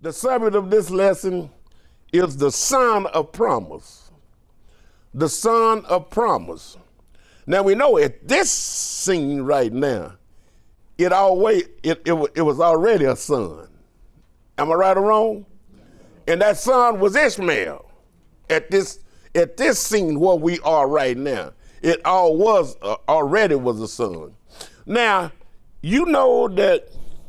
The subject of this lesson is the son of promise. The son of promise. Now we know at this scene right now, it was already a son. Am I right or wrong? And that son was Ishmael. At this scene where we are right now, it already was a son. Now, you know that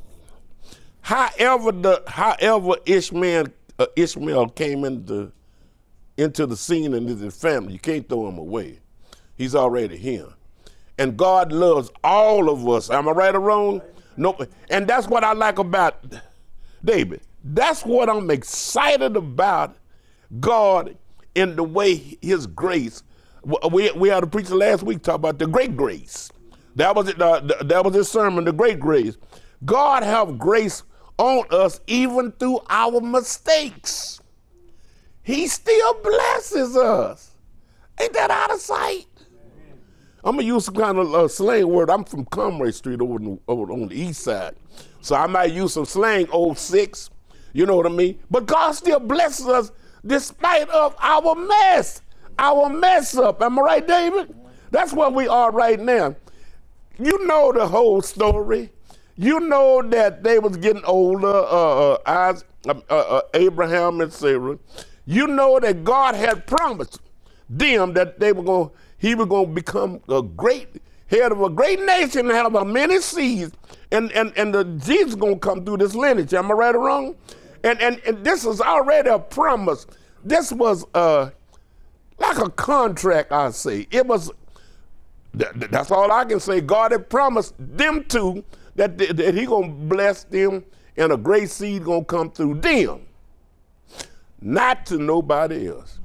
however Ishmael came into the scene and into the family, you can't throw him away. He's already here. And God loves all of us. Am I right or wrong? No. And that's what I like about David. That's what I'm excited about God in the way his grace. We had a preacher last week talk about the great grace. That was his sermon, the great grace. God have grace on us even through our mistakes. He still blesses us. Ain't that out of sight? I'm going to use some kind of slang word. I'm from Commerce Street over on the east side. So I might use some slang, old six. You know what I mean? But God still blesses us despite of our mess up. Am I right, David? That's where we are right now. You know the whole story. You know that they was getting older, Abraham and Sarah. You know that God had promised them that he was going to become a great head of a great nation and have many seeds, and Jesus going to come through this lineage. Am I right or wrong? And this is already a promise. This was like a contract, I say. It was. That's all I can say. God had promised them to that he going to bless them and a great seed going to come through them, not to nobody else.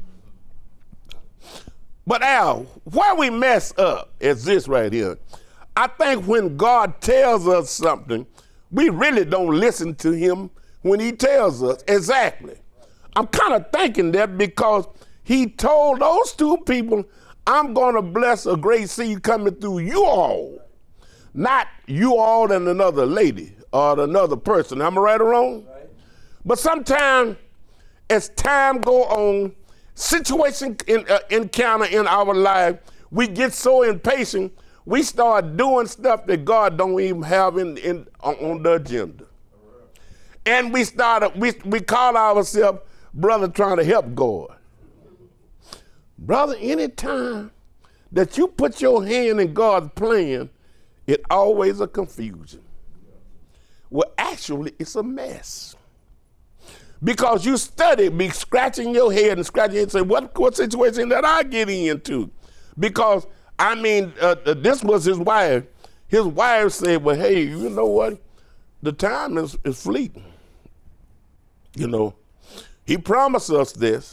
But Al, where we mess up is this right here. I think when God tells us something, we really don't listen to him when he tells us exactly. I'm kind of thinking that because he told those two people, I'm going to bless a great seed coming through you all, not you all and another lady or another person. Am I right or wrong? Right. But sometimes as time go on, situation encounter in our life, we get so impatient, we start doing stuff that God don't even have on the agenda. And we call ourselves brother trying to help God. Brother, anytime that you put your hand in God's plan, it always a confusion. Well, actually, it's a mess. Because you be scratching your head and scratching your head and say, what situation did I get into? Because, this was his wife. His wife said, well, hey, you know what? The time is fleeting. You know, he promised us this.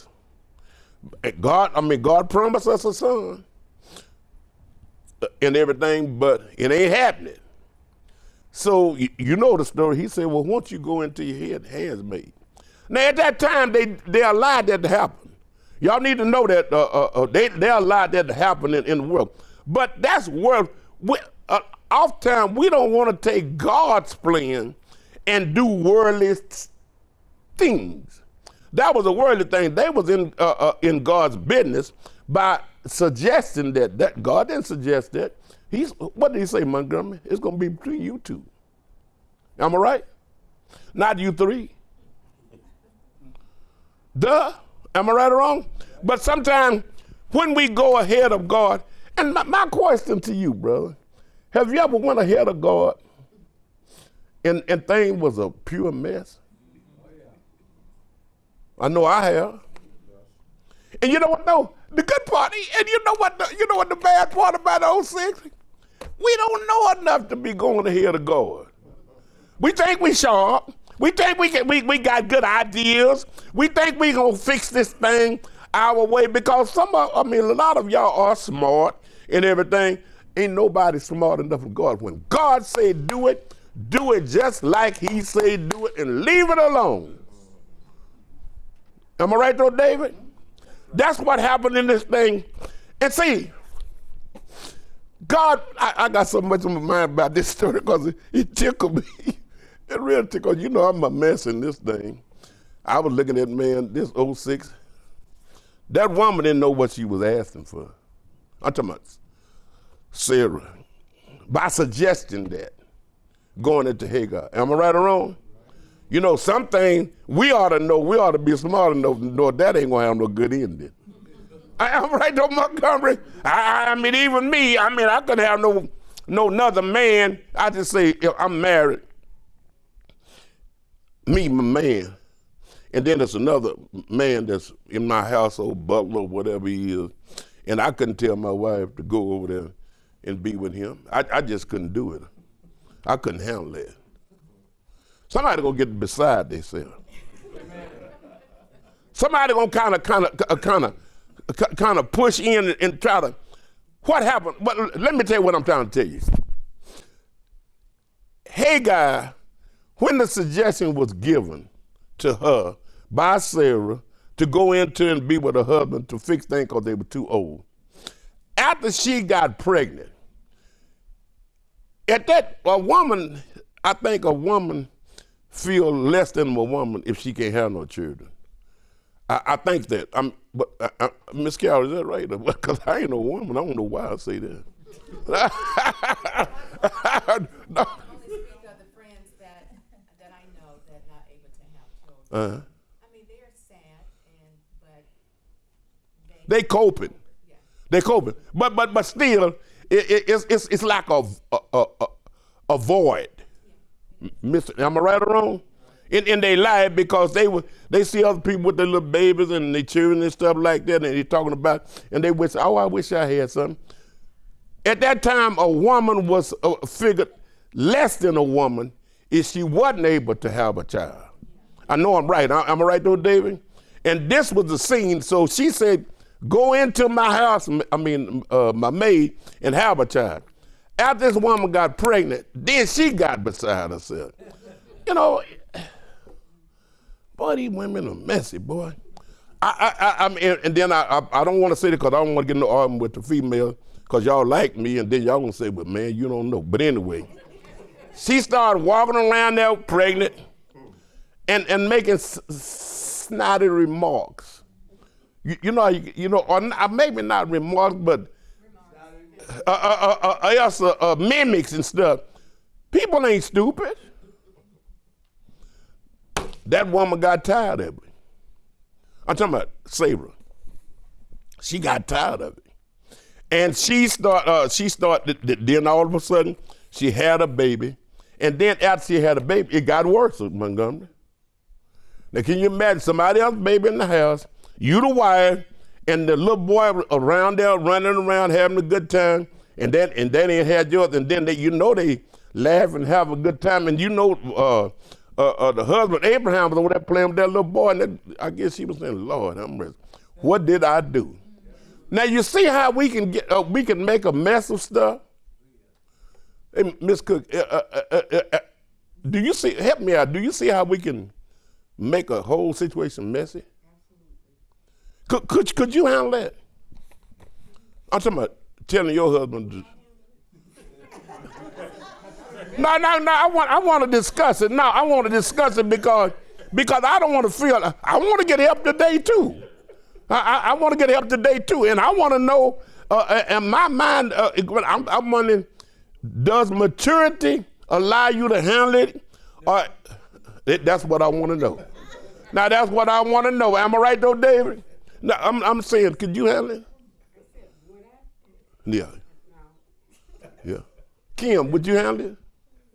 God promised us a son and everything, but it ain't happening. So, you know the story. He said, well, once you go into your handsmaid. Now, at that time, they allowed that to happen. Y'all need to know that they allowed that to happen in the world. But that's world. Oftentimes, we don't want to take God's plan and do worldly things. That was a worldly thing. They was in God's business by suggesting that God didn't suggest that. What did he say, Montgomery? It's going to be between you two. Am I right? Not you three. Duh. Am I right or wrong? But sometimes when we go ahead of God, and my question to you, brother, have you ever went ahead of God and thing was a pure mess? I know I have. And you know what though? The good part, and you know what the bad part about those things? We don't know enough to be going ahead of God. We think we sharp. We think we got good ideas. We think we gonna fix this thing our way because a lot of y'all are smart and everything. Ain't nobody smart enough for God. When God say do it just like he say do it and leave it alone. Am I right though, David? That's what happened in this thing. And see, God, I got so much on my mind about this story because it tickled me. It really tickled. You know I'm a mess in this thing. I was looking at, man, this '06. That woman didn't know what she was asking for. I'm talking about Sarah. By suggesting that, going into Hagar. Am I right or wrong? You know, some things we ought to know, we ought to be smart enough to know that ain't going to have no good ending. I'm right though, Montgomery. I mean, even me, I couldn't have no another man. I just say, if I'm married, me, my man, and then there's another man that's in my household, butler, whatever he is, and I couldn't tell my wife to go over there and be with him. I just couldn't do it. I couldn't handle that. Somebody gonna get beside themselves. Somebody gonna kind of push in and try to. What happened? But let me tell you what I'm trying to tell you. Hagar, when the suggestion was given to her by Sarah to go into and be with her husband to fix things because they were too old, after she got pregnant, at that, I think a woman feel less than a woman if she can't have no children. I think that. Miss Carol, is that right? Because I ain't no woman. I don't know why I say that. No. Only speak of the friends that I know that are not able to have children. I mean, they're sad, but they coping. Yeah. They coping. But still, it's like a void. Yeah. Am I right or wrong? In their life, because they see other people with their little babies and their children and stuff like that, and they're talking about, and they wish, I wish I had something. At that time, a woman was figured less than a woman if she wasn't able to have a child. I know I'm right. Am I right though, David? And this was the scene. So she said, go into my house, my maid, and have a child. After this woman got pregnant, then she got beside herself. You know, boy, these women are messy, boy. And then I don't want to say that because I don't want to get no argument with the female because y'all like me, and then y'all gonna say, well, man, you don't know. But anyway, she started walking around there pregnant and making snotty remarks. You know, or maybe not remarks, but mimics and stuff. People ain't stupid. That woman got tired of it. I'm talking about Sarah. She got tired of it. And she started, then all of a sudden, she had a baby. And then after she had a baby, it got worse with Montgomery. Now, can you imagine somebody else's baby in the house, you the wife, and the little boy around there running around having a good time, and then they had yours, and then they laugh and have a good time, and the husband, Abraham, was over there playing with that little boy, and I guess he was saying, Lord, what did I do? Now, you see how we can make a mess of stuff? Hey, Miss Cook, do you see, help me out, do you see how we can make a whole situation messy? Absolutely. Could you handle that? I'm talking about telling your husband No, I want to discuss it. No, I want to discuss it because I don't want to feel, I want to get help today too. I want to get help today too. And I want to know, in my mind, I'm wondering, does maturity allow you to handle it? Or, that's what I want to know. Now, that's what I want to know. Am I right though, David? No, I'm saying, could you handle it? Yeah. Yeah. Kim, would you handle it?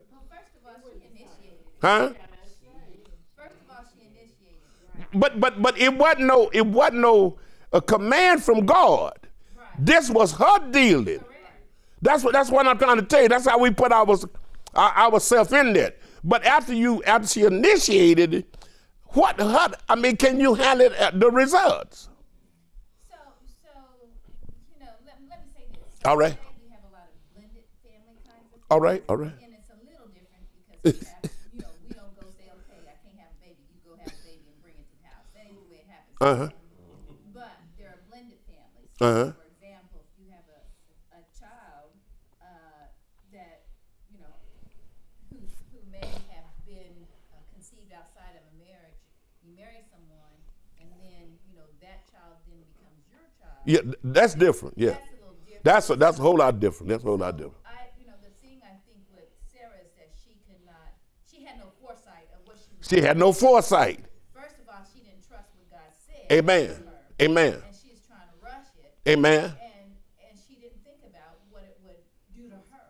Huh? First of all, she initiated. But it wasn't no a command from God. Right. This was her dealing. Correct. That's what I'm trying to tell you. That's how we put ourselves in there. But after she initiated it, can you handle the results? So let me say this. All right. We have a lot of blended family kinds of things. All right. And it's a little different because we don't go say, okay, I can't have a baby. You go have a baby and bring it to the house. That ain't the way it happens. But there are blended families. For example, if you have a child that who may have been conceived outside of a marriage, you marry someone, and then, that child then becomes your child. Yeah, that's different. Yeah. That's a little different. That's a whole lot different. That's a whole lot different. The thing I think with Sarah is that she had no foresight of what she was She had no foresight. First of all, she didn't trust what God said. Amen. To her, Amen. and she's trying to rush it. Amen. And she didn't think about what it would do to her.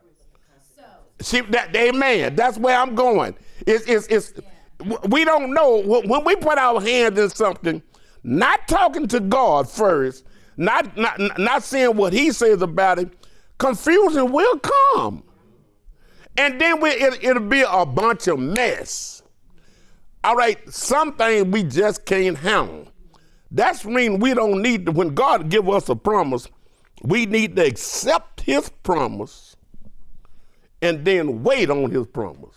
Amen. That's where I'm going. We don't know when we put our hands in something, not talking to God first, not saying what He says about it. Confusion will come, and then it'll be a bunch of mess. All right, some things we just can't handle. That's mean we don't need to. When God give us a promise, we need to accept His promise and then wait on His promise.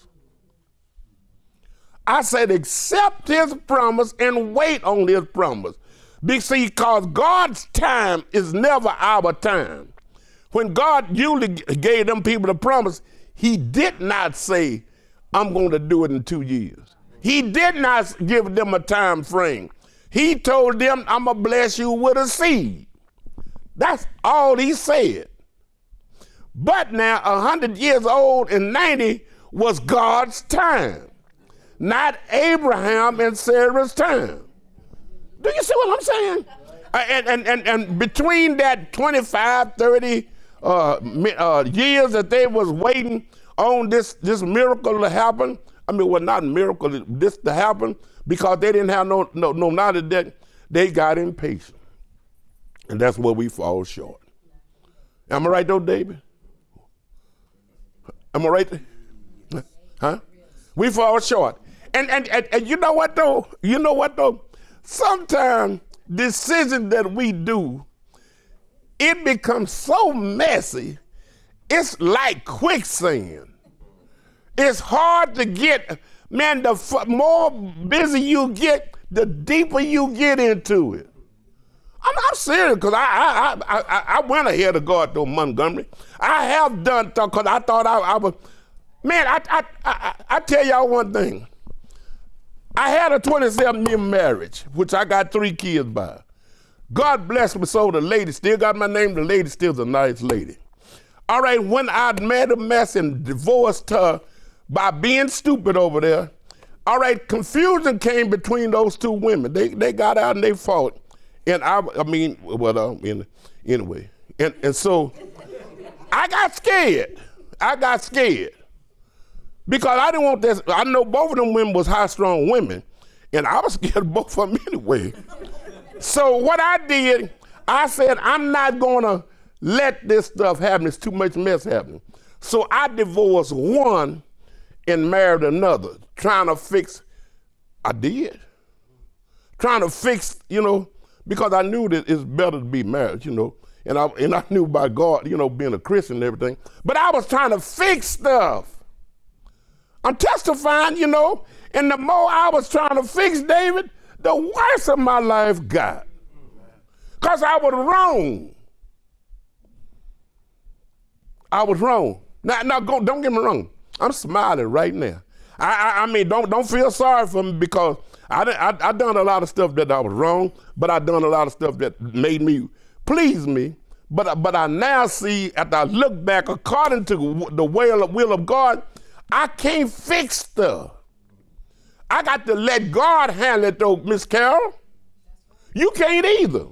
I said accept His promise and wait on His promise. Because God's time is never our time. When God usually gave them people the promise, He did not say, I'm going to do it in 2 years. He did not give them a time frame. He told them, I'm going to bless you with a seed. That's all He said. But now 100 years old and 90 was God's time, not Abraham and Sarah's time. Do you see what I'm saying? And between that 25, 30 years that they was waiting on this miracle to happen, not a miracle, this to happen, because they didn't have no knowledge, that they got impatient. And that's where we fall short. Am I right though, David? Am I right? Huh? We fall short. And you know what though? Sometimes decisions that we do, it becomes so messy, it's like quicksand. It's hard to get, man, the more busy you get, the deeper you get into it. I'm serious, because I went ahead of God though, Montgomery. I have done, because I thought I was, man, I tell y'all one thing. I had a 27-year marriage, which I got 3 kids by. God bless me, so the lady still got my name. The lady still's a nice lady. All right, when I made a mess and divorced her by being stupid over there, all right, confusion came between those 2 women. They got out and they fought. And anyway. And so I got scared. Because I didn't want this. I know both of them women was high-strung women, and I was scared of both of them anyway. So what I did, I said, I'm not going to let this stuff happen. There's too much mess happening. So I divorced one and married another, trying to fix. I did. Trying to fix, because I knew that it's better to be married, and I knew by God, being a Christian and everything. But I was trying to fix stuff. I'm testifying, and the more I was trying to fix David, the worse of my life got. Because I was wrong. Now, don't get me wrong. I'm smiling right now. I mean, don't feel sorry for me, because I done a lot of stuff that I was wrong, but I done a lot of stuff that made me please me. But I now see, after I look back, according to the will of God, I can't fix stuff. I got to let God handle it though, Miss Carol. You can't either.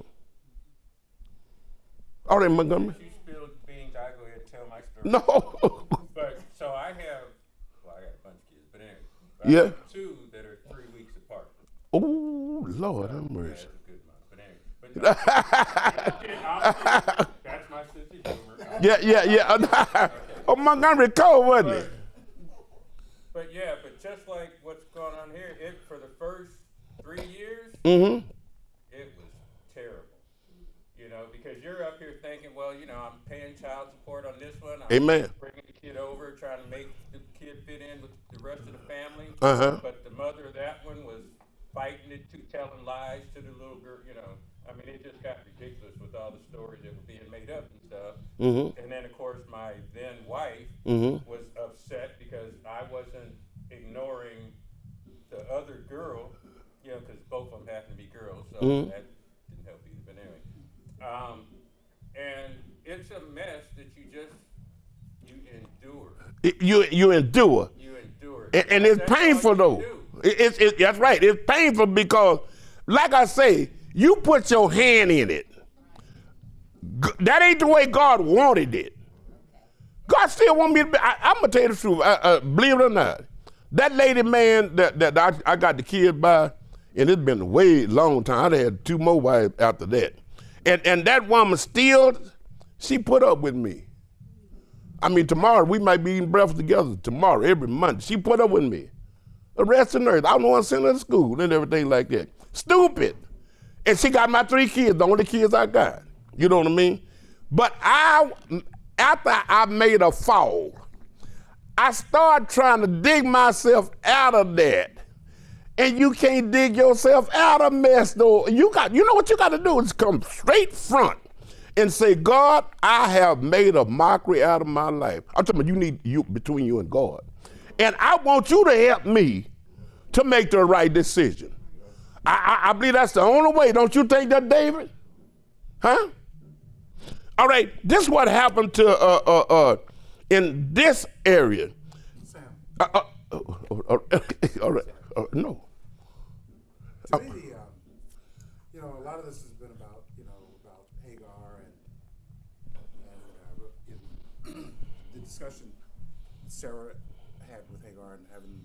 All right, Montgomery. You spilled beans, I go ahead and tell my story. No. But so I got a bunch of kids, but anyway. Yeah. I have 2 that are 3 weeks apart. Oh, Lord have mercy. That's a good month. But anyway. That's my sense of humor. Yeah. Oh, Montgomery Cole, wasn't it? But just like what's going on here, for the first 3 years, it was terrible. Because you're up here thinking, well, I'm paying child support on this one. I'm Amen. Bringing the kid over, trying to make the kid fit in with the rest of the family. Uh-huh. But the mother of that one was fighting it, telling lies to the little girl. It just got ridiculous with all the stories that were being made up and stuff. Mm-hmm. And then, of course, my then wife was upset because I wasn't ignoring the other girl you know, because both of them happen to be girls, so Mm-hmm. that didn't help either. But anyway, and it's a mess that you endure. You endure. You endure, And it's That's all painful you though. do. That's right. It's painful because, like I say, you put your hand in it. That ain't the way God wanted it. God still want me to be. I'm gonna tell you the truth. Believe it or not, that lady man that I got the kids by, and it's been a way long time. I had 2 more wives after that, and that woman still, she put up with me. I mean, tomorrow we might be eating breakfast together. Tomorrow, every Monday, she put up with me. The rest of the nurse, I don't want to send her to school and everything like that. Stupid. And she got my 3 kids, the only kids I got. You know what I mean? But after I made a fall, I started trying to dig myself out of that. And you can't dig yourself out of mess, though. You know what you got to do is come straight front and say, God, I have made a mockery out of my life. I'm talking about you between you and God. And I want you to help me to make the right decision. I believe that's the only way. Don't you think that, David? Huh? All right, this is what happened to in this area. Sam. All right, no. To me, a lot of this has been about, about Hagar and the discussion Sarah had with Hagar and having,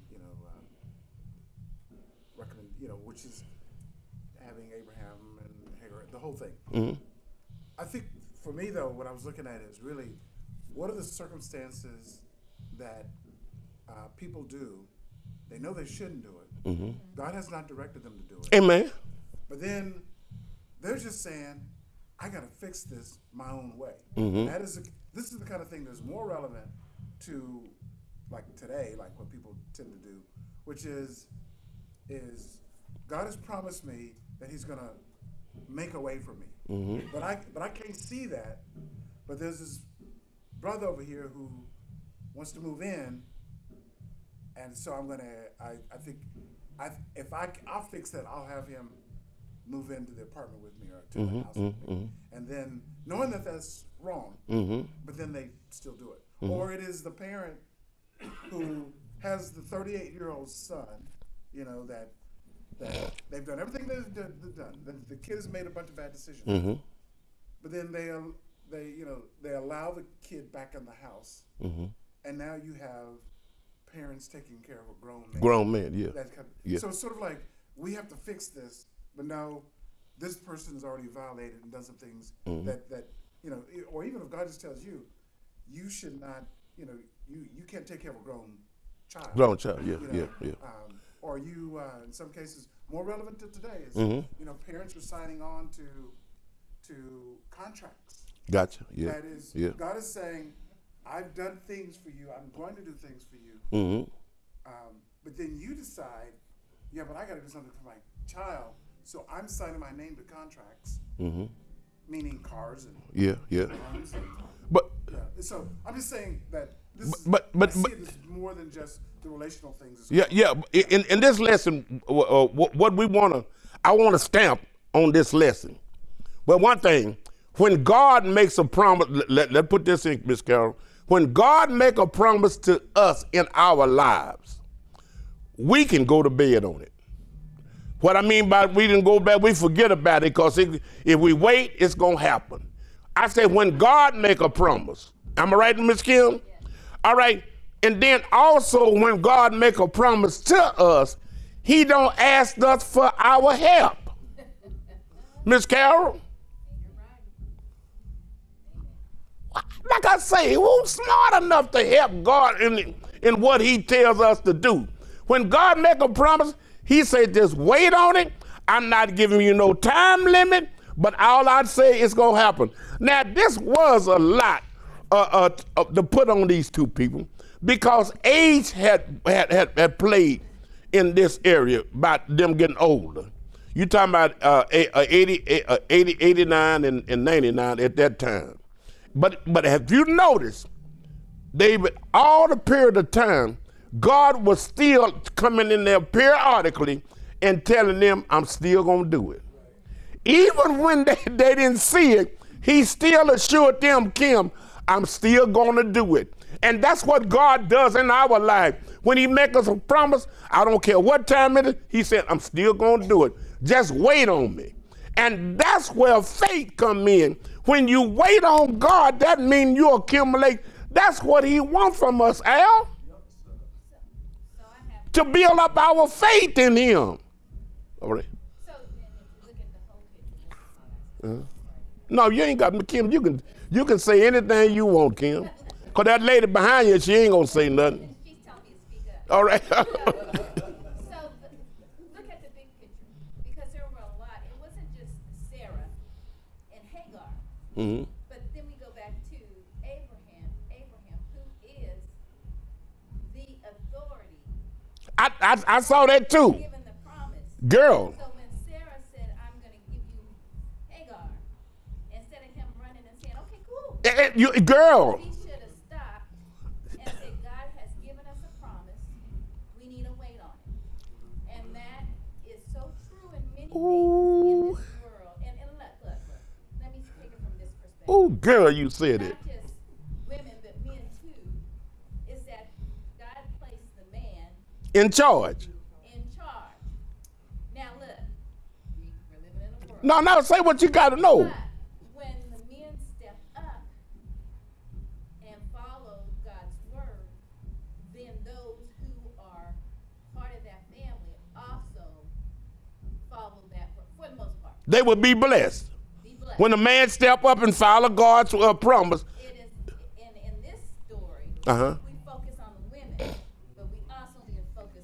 which is having Abraham and Hagar, the whole thing. Mm-hmm. I think for me, though, what I was looking at is really, what are the circumstances that people do? They know they shouldn't do it. Mm-hmm. God has not directed them to do it. Amen. But then they're just saying, I got to fix this my own way. Mm-hmm. This is the kind of thing that's more relevant to, like today, like what people tend to do, which is God has promised me that He's going to make a way for me. Mm-hmm. But I can't see that. But there's this brother over here who wants to move in, and so I'll fix that. I'll have him move into the apartment with me or to the house with me. And then knowing that that's wrong, but then they still do it. Or it is the parent who has the 38-year-old son, that they've done everything they've done. The kid has made a bunch of bad decisions. But then they allow the kid back in the house, and now you have parents taking care of a grown man. Grown man, yeah. Yeah. So it's sort of like, we have to fix this, but now this person has already violated and done some things that or even if God just tells you, you should not, you can't take care of a grown child. Grown child, yeah. Or you, in some cases, more relevant to today is, parents are signing on to contracts. Gotcha, yeah. That is, God is saying, I've done things for you. I'm going to do things for you. But then you decide, but I got to do something for my child. So I'm signing my name to contracts, meaning cars and homes and, But so I'm just saying that this but see it as more than just the relational things. In this lesson, what I want to stamp on this lesson. But one thing, when God makes a promise, let's put this in, Miss Carol. When God make a promise to us in our lives, we can go to bed on it. What I mean by we didn't go back, we forget about it, because if we wait, it's going to happen. I say when God make a promise, am I right, Miss Kim? Yeah. All right. And then also when God make a promise to us, He don't ask us for our help. Miss Carol? Like I say, who's smart enough to help God in what He tells us to do? When God make a promise, He said, just wait on it. I'm not giving you no time limit, but all I'd say is going to happen. Now, this was a lot to put on these two people, because age had played in this area about them getting older. You talking about 89 and 99 at that time. But have you noticed, David, all the period of time, God was still coming in there periodically and telling them, I'm still going to do it. Even when they didn't see it, he still assured them, Kim, I'm still going to do it. And that's what God does in our life. When he makes us a promise, I don't care what time it is, he said, I'm still going to do it. Just wait on me. And that's where faith come in. When you wait on God, that means you accumulate. That's what he wants from us, Al. To build up our faith in him. All right. So then if you look at the whole picture. No, you ain't got, Kim, you can say anything you want, Kim. Because that lady behind you, she ain't going to say nothing. She's telling me to speak up. All right. So look at the big picture, because there were a lot. It wasn't just Sarah and Hagar, but then we go back to Abraham, who is the authority I saw that too. given the promise. Girl. So when Sarah said, I'm going to give you Hagar, instead of him running and saying, okay, cool, Girl. he should have stopped and said, God has given us a promise. We need to wait on it. And that is so true in many things in this world. And look, let me take it from this perspective. Oh, girl, you said it. Not just women, but men too, is that God placed the man In charge. in charge. Now look, we're living in a world. No, say what you got to know. But when the men step up and follow God's word, then those who are part of that family also follow that for the most part. They will be blessed. Be blessed. When a man step up and follow God's promise. It is in this story, Uh-huh. we focus on the women, but we also need to focus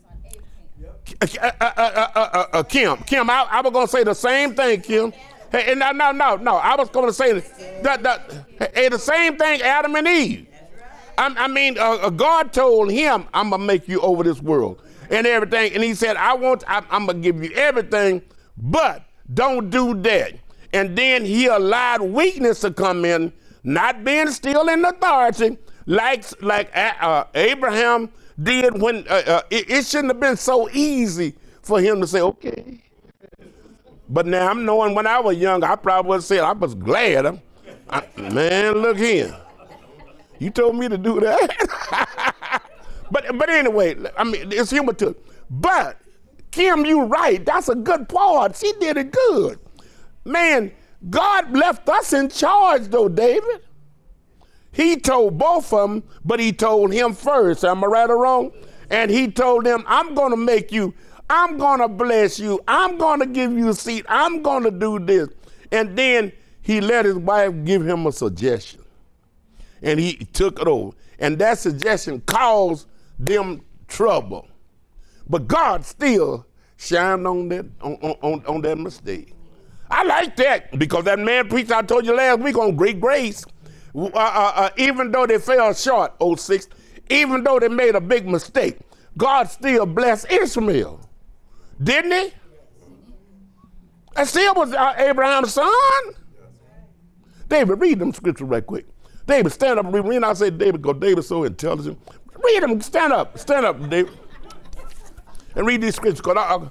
on Abraham. Kim, I was going to say the same thing, Kim. Hey, no. I was going to say the same thing, Adam and Eve. God told him, I'm going to make you over this world and everything. And he said, I'm going to give you everything, but don't do that. And then he allowed weakness to come in, not being still in authority, like Abraham did when it shouldn't have been so easy for him to say, okay. But now I'm knowing when I was young, I probably would have said, I was glad. Man, look here. You told me to do that. but anyway, it's human too. But Kim, you right. That's a good part. She did it good. Man, God left us in charge though, David. He told both of them, but he told him first. Am I right or wrong? And he told them, I'm going to make you, I'm going to bless you. I'm going to give you a seat. I'm going to do this. And then he let his wife give him a suggestion. And he took it over. And that suggestion caused them trouble. But God still shined on that mistake. I like that because that man preached, I told you last week, on great grace. Even though they fell short, 06, even though they made a big mistake, God still blessed Ishmael. Didn't he? And still was Abraham's son. David, read them scriptures right quick. David, stand up and read. I say David, because David's so intelligent. Read them. Stand up, David. And read these scriptures.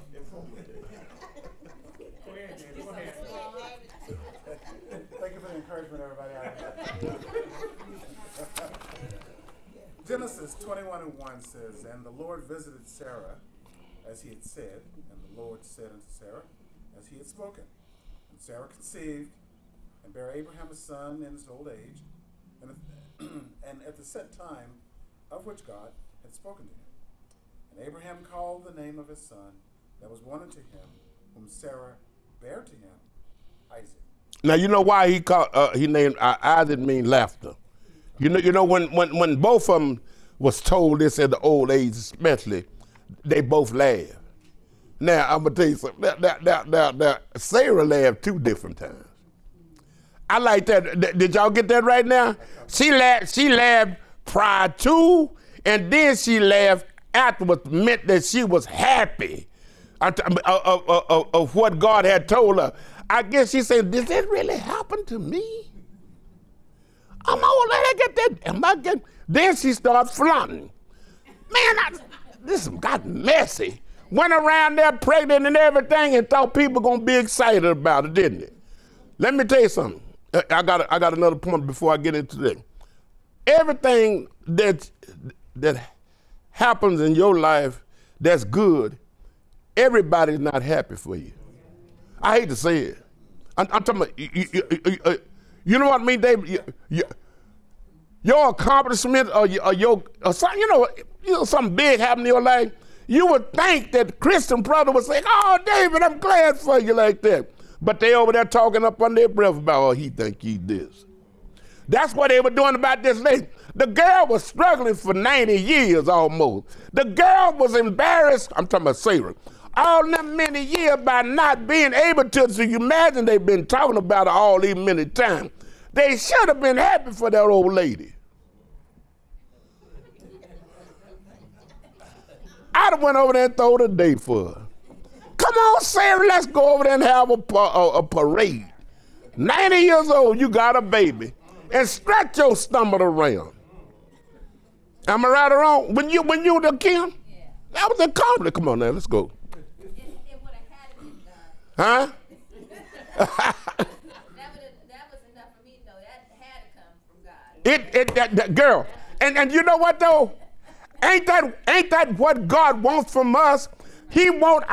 Thank you for the encouragement, everybody. Genesis 21:1 says, And the Lord visited Sarah as he had said, and the Lord said unto Sarah as he had spoken. And Sarah conceived and bare Abraham a son in his old age, and at the set time of which God had spoken to him. And Abraham called the name of his son that was born unto him, whom Sarah bare to him, Isaac. Now you know why he named Isaac mean laughter. You know when both of them was told this at the old age, especially, they both laughed. Now I'm gonna tell you something. Now, Sarah laughed 2 different times. I like that. Did y'all get that right now? She laughed prior to, and then she laughed afterwards. Meant that she was happy of what God had told her. I guess she said, "Did that really happen to me? I'm gonna let her get that." Am I getting? Then she starts flaunting. Man, this got messy. Went around there pregnant and everything and thought people gonna be excited about it, didn't it? Let me tell you something. I got another point before I get into that. Everything that happens in your life that's good, everybody's not happy for you. I hate to say it. I'm talking about, you know what I mean, David? Your accomplishment or something, something big happened in your life, you would think that Christian brother would say, oh, David, I'm glad for you like that. But they over there talking up on their breath about, oh, he think he this. That's what they were doing about this lady. The girl was struggling for 90 years almost. The girl was embarrassed, I'm talking about Sarah, all them many years by not being able to, so you imagine they've been talking about her all these many times. They should have been happy for that old lady. I'd have went over there and thrown a date for her. Come on, Sarah, let's go over there and have a parade. 90 years old, you got a baby. And stretch your stomach around. Am I right or wrong? When you were the Kim, that was a compliment. Come on now, let's go. It would have had to be done. Huh? That was enough for me to know that had to come from God. That girl. And you know what though? Ain't that what God wants from us? He want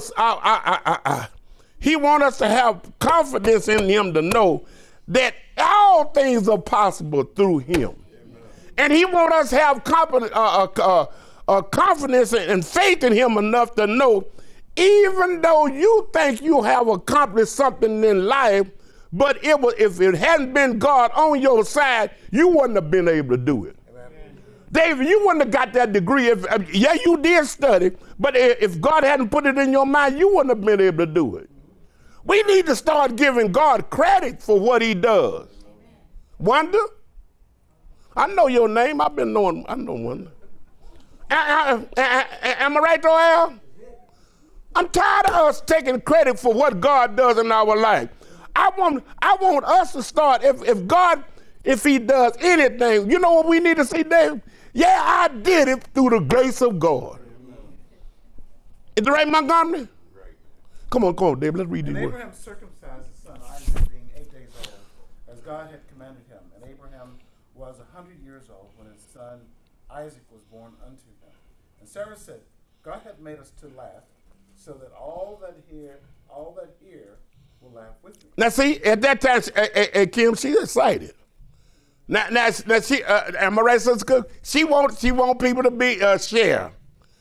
He want us to have confidence in Him to know that all things are possible through Him. And He want us to have confidence and faith in Him enough to know, even though you think you have accomplished something in life, but if it hadn't been God on your side, you wouldn't have been able to do it. David, you wouldn't have got that degree. Yeah, you did study, but if God hadn't put it in your mind, you wouldn't have been able to do it. We need to start giving God credit for what He does. Wonder? I know your name. I know Wonder. Am I right, though, Al? I'm tired of us taking credit for what God does in our life. I want us to start, if He does anything, you know what we need to see, Dave? Yeah, I did it through the grace of God. Is it right, Montgomery? Right. Come on, David, let's read these words. Abraham circumcised his son Isaac, being 8 days old, as God had commanded him. And Abraham was 100 years old when his son Isaac was born unto him. And Sarah said, God hath made us to laugh, so that all that hear will laugh with me. Now see, at that time, Kim, she's excited. Now she, am I right, Sister Cook? She want people to be share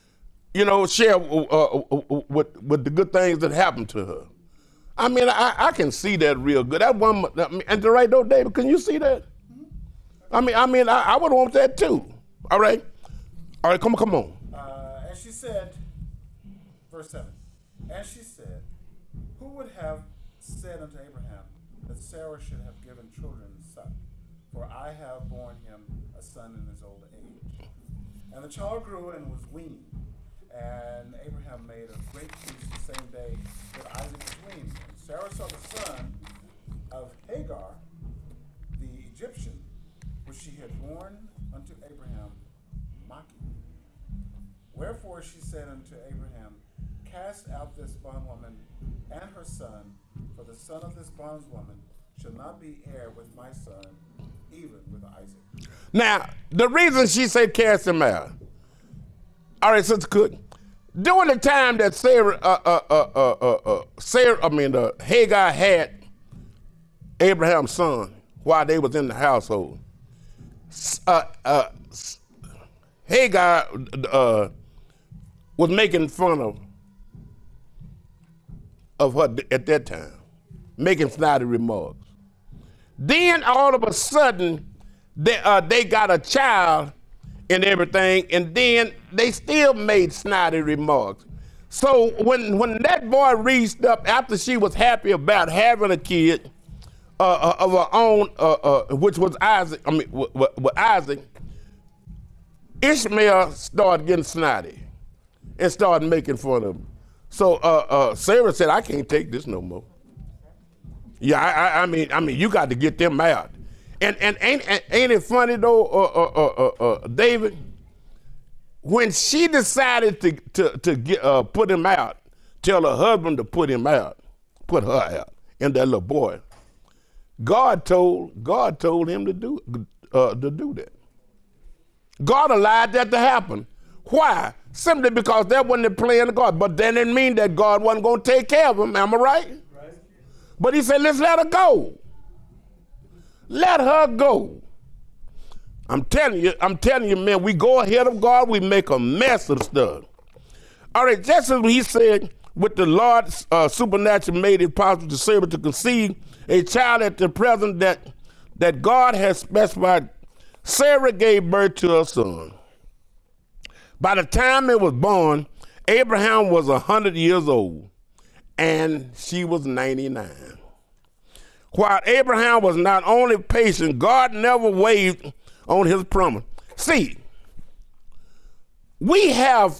with the good things that happened to her. I mean, I can see that real good. That one, and the right though, David, can you see that? I would want that too. All right, come on. And she said, verse 7. And she said, who would have said unto Abraham that Sarah should have given children son? For I have borne him a son in his old age. And the child grew and was weaned. And Abraham made a great feast the same day that Isaac was weaned. And Sarah saw the son of Hagar, the Egyptian, which she had borne unto Abraham, mocking. Wherefore she said unto Abraham, cast out this bondwoman and her son, for the son of this bondwoman shall not be heir with my son, even with Isaac. Now, the reason she said cast him out, all right, Sister Cook, during the time that Hagar had Abraham's son while they was in the household, Hagar was making fun of her at that time, making snotty remarks. Then all of a sudden, they got a child and everything, and then they still made snotty remarks. So when that boy reached up after she was happy about having a kid of her own, which was Isaac, with Isaac, Ishmael started getting snotty and started making fun of him. So Sarah said, I can't take this no more. Yeah, I mean, you got to get them out. And ain't it funny though, David? when she decided to get, put him out, tell her husband to put her out, and that little boy, God told him to do that. God allowed that to happen. Why? Simply because that wasn't the plan of God. But that didn't mean that God wasn't going to take care of him. Am I right? Right. But he said, let's let her go. Let her go. I'm telling you, man, we go ahead of God, we make a mess of stuff. All right, just as he said, with the Lord supernatural made it possible to Sarah to conceive a child at the present that God has specified, Sarah gave birth to a son. By the time it was born, Abraham was 100 years old, and she was 99. While Abraham was not only patient, God never wavered on his promise. See, we have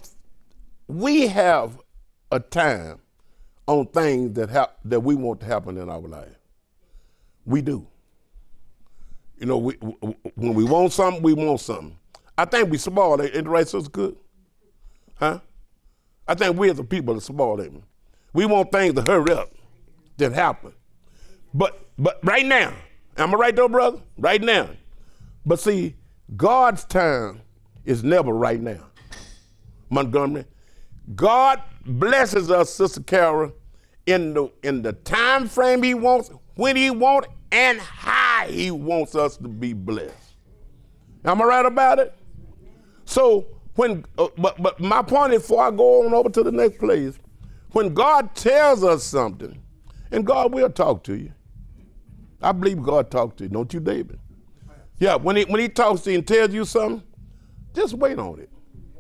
a time on things that we want to happen in our life. We do. You know, when we want something, we want something. I think we spoiled it. Ain't the right, Sister Good? Huh? I think we as a people are spoiled it. We want things to hurry up, that happen. But right now, am I right though, brother? Right now. But see, God's time is never right now. Montgomery, God blesses us, Sister Carol, in the time frame he wants, when he wants, and how he wants us to be blessed. Am I right about it? So but my point is, before I go on over to the next place, when God tells us something, and God will talk to you. I believe God talks to you, don't you, David? Yeah, when he talks to you and tells you something, just wait on it.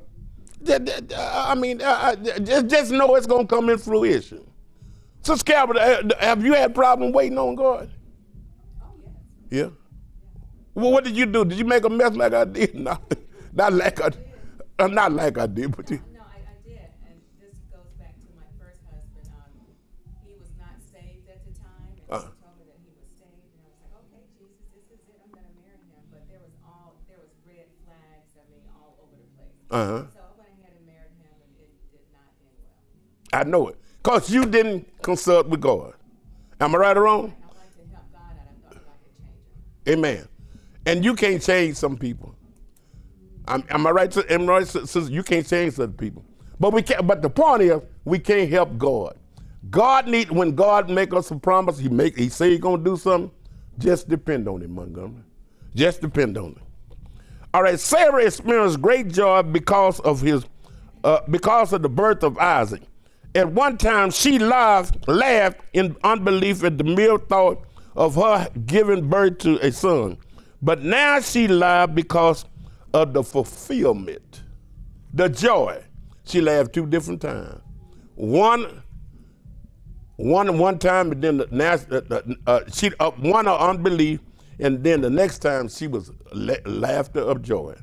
Just know it's going to come in fruition. Sister Calvert, have you had a problem waiting on God? Oh, yes. Yeah? Well, what did you do? Did you make a mess like I did? No, not like I did, but you. No, I did, and this goes back to my first husband. He was not saved at the time, and he told me that he was saved, and I was like, okay, Jesus, this is it. I'm going to marry him. But there was red flags, all over the place. Uh-huh. So I went ahead and married him, and it did not end well. I know it, because you didn't consult with God. Am I right or wrong? I wanted to help God out. I thought that I could change him. Amen. And you can't change some people. Am I right? You can't change certain people. But we can't. But the point is, we can't help God. When God make us a promise, he say he's gonna do something. Just depend on him, Montgomery. Just depend on him. All right. Sarah experienced great joy because of the birth of Isaac. At one time, she laughed in unbelief at the mere thought of her giving birth to a son. But now she laughed because of the fulfillment, the joy. She laughed 2 different times. One time, and then one of unbelief, and then the next time she was laughter of joy.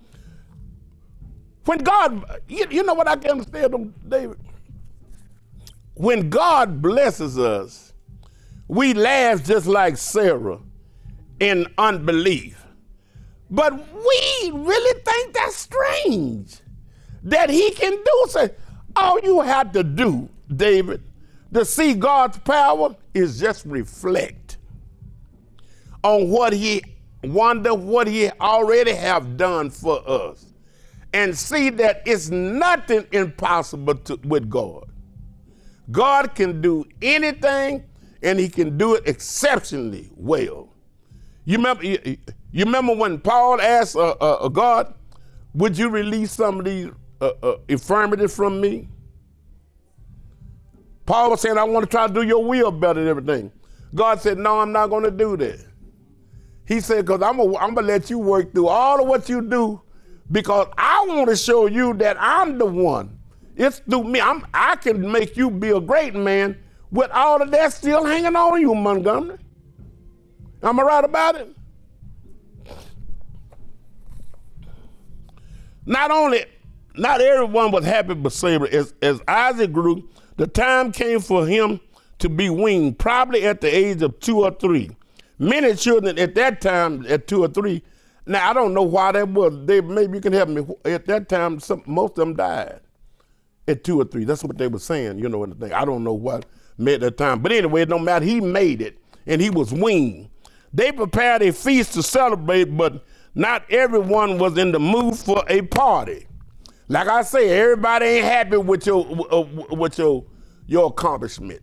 When God, you know what I can understand, David? When God blesses us, we laugh just like Sarah in unbelief. But we really think that's strange that he can do so. All you have to do, David, to see God's power is just reflect on what he already have done for us and see that it's nothing impossible with God. God can do anything, and he can do it exceptionally well. You remember when Paul asked God, would you release some of these infirmities from me? Paul was saying, I want to try to do your will better than everything. God said, no, I'm not going to do that. He said, because I'm going to let you work through all of what you do, because I want to show you that I'm the one. It's through me. I can make you be a great man with all of that still hanging on you, Montgomery. Am I right about it? Not everyone was happy but Sarah. As Isaac grew, the time came for him to be weaned, probably at the age of 2 or 3. Many children at that time, at 2 or 3, Now, I don't know why that was. Maybe you can help me. At that time, most of them died at 2 or 3. That's what they were saying, you know, and the thing. I don't know what made that time. But anyway, it don't matter. He made it, and he was weaned. They prepared a feast to celebrate, but not everyone was in the mood for a party. Like I say, everybody ain't happy with your accomplishment.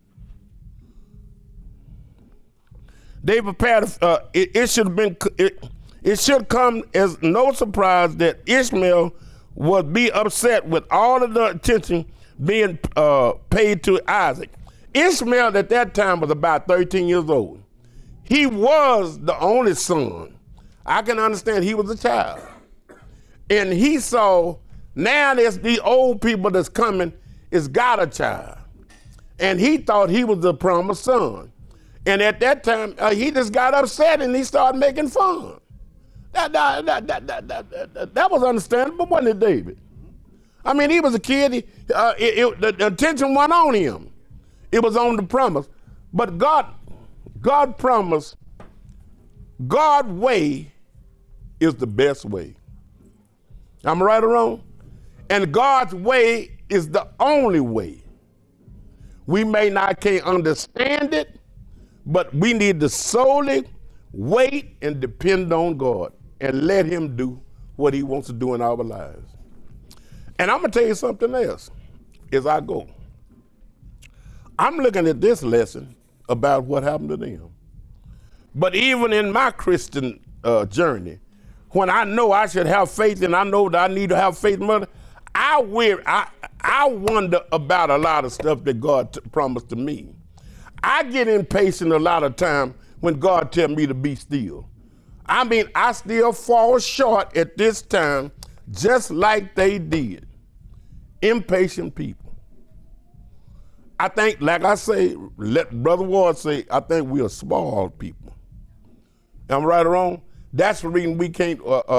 They prepared. It should have been. It should come as no surprise that Ishmael would be upset with all of the attention being paid to Isaac. Ishmael at that time was about 13 years old. He was the only son. I can understand he was a child. And he saw, now there's the old people that's coming, is got a child. And he thought he was the promised son. And at that time, he just got upset and he started making fun. That was understandable, wasn't it, David? I mean, he was a kid. The attention wasn't on him. It was on the promise. But God promised, God's way is the best way. Am I right or wrong? And God's way is the only way. We can't understand it, but we need to solely wait and depend on God and let him do what he wants to do in our lives. And I'm going to tell you something else as I go. I'm looking at this lesson about what happened to them. But even in my Christian journey, when I know I should have faith and I know that I need to have faith, Mother, I wonder about a lot of stuff that God promised to me. I get impatient a lot of time when God tells me to be still. I mean, I still fall short at this time, just like they did. Impatient people. I think, like I say, let Brother Ward say, I think we are small people. Am I right or wrong? That's the reason we can't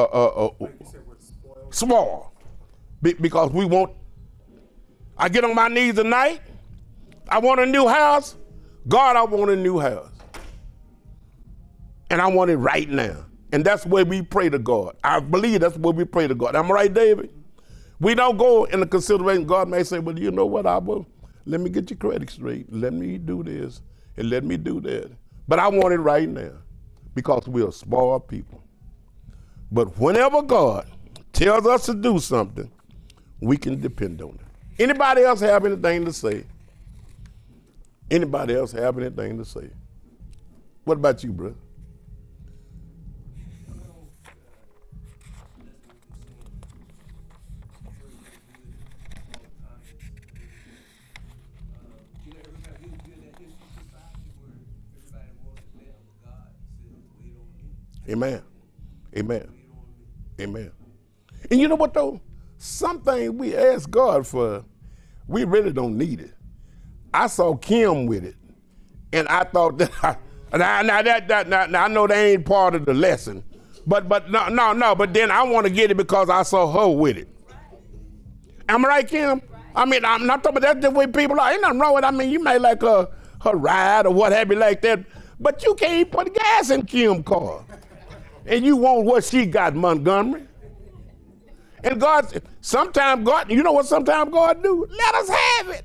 small. Because we want, I get on my knees at night, I want a new house. God, I want a new house. And I want it right now. And that's where we pray to God. I believe that's where we pray to God. Am I right, David? We don't go in the consideration. God may say, well, you know what, let me get your credit straight. Let me do this and let me do that. But I want it right now because we are small people. But whenever God tells us to do something, we can depend on it. Anybody else have anything to say? Anybody else have anything to say? What about you, bro? Amen. Amen. Amen. And you know what, though? Something we ask God for, we really don't need it. I saw Kim with it, and I thought that, now I know that ain't part of the lesson, but no, but then I want to get it because I saw her with it. Am I right, Kim? I mean, I'm not talking about that's the way people are. Ain't nothing wrong with it. I mean, you may like her ride or what have you like that, but you can't even put gas in Kim's car. And you want what she got, Montgomery. And God, sometimes God, you know what sometimes God do? Let us have it.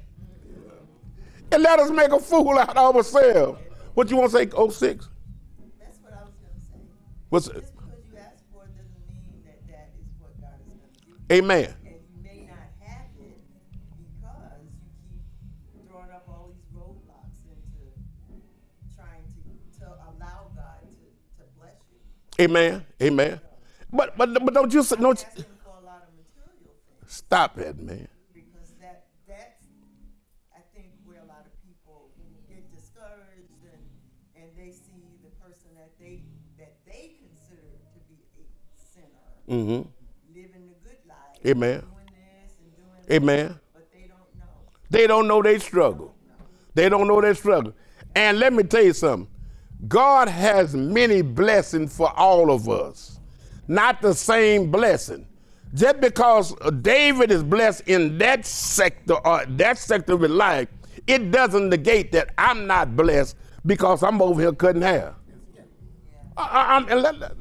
And let us make a fool out of ourselves. What you want to say, 06? That's what I was going to say. What's it? Just because you ask for it doesn't mean that that is what God is going to do. Amen. And you may not have it because you keep throwing up all these roadblocks into trying to allow God to bless you. Amen. Amen. But don't you I'm asking for a lot of material things. stop it, man. Because that's I think where a lot of people get discouraged and they see the person that they consider to be a sinner living the good life, Amen. doing this and doing that, Amen. but they don't know. They don't know they struggle. They don't know their struggle. And let me tell you something. God has many blessings for all of us. Not the same blessing. Just because David is blessed in that sector or that sector of his life, it doesn't negate that I'm not blessed because I'm over here cutting hair.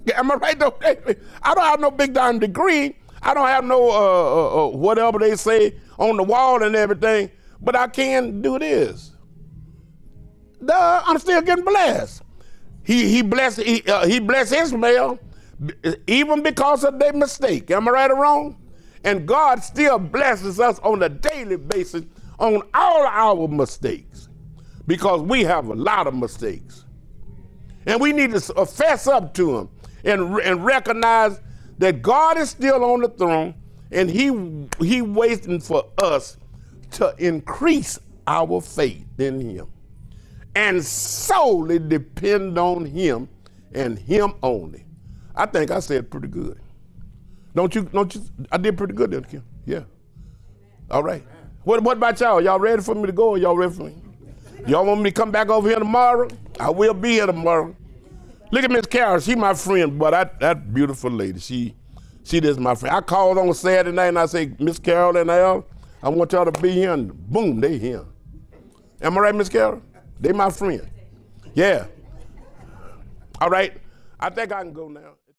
Am I right though? I don't have no big time degree. I don't have no whatever they say on the wall and everything, but I can do this. Duh, I'm still getting blessed. He blessed Ishmael even because of their mistake. Am I right or wrong? And God still blesses us on a daily basis on all our mistakes because we have a lot of mistakes. And we need to fess up to him and recognize that God is still on the throne and he waiting for us to increase our faith in him and solely depend on him and him only. I think I said pretty good. Don't you? I did pretty good there, Kim. Yeah. All right. What about y'all? Y'all ready for me to go or y'all ready for me? Y'all want me to come back over here tomorrow? I will be here tomorrow. Look at Miss Carol. She my friend, but that beautiful lady. She is my friend. I called on Saturday night and I say, Miss Carol and Al, I want y'all to be here, and boom, they here. Am I right, Miss Carol? They my friend. Yeah. All right. I think I can go now.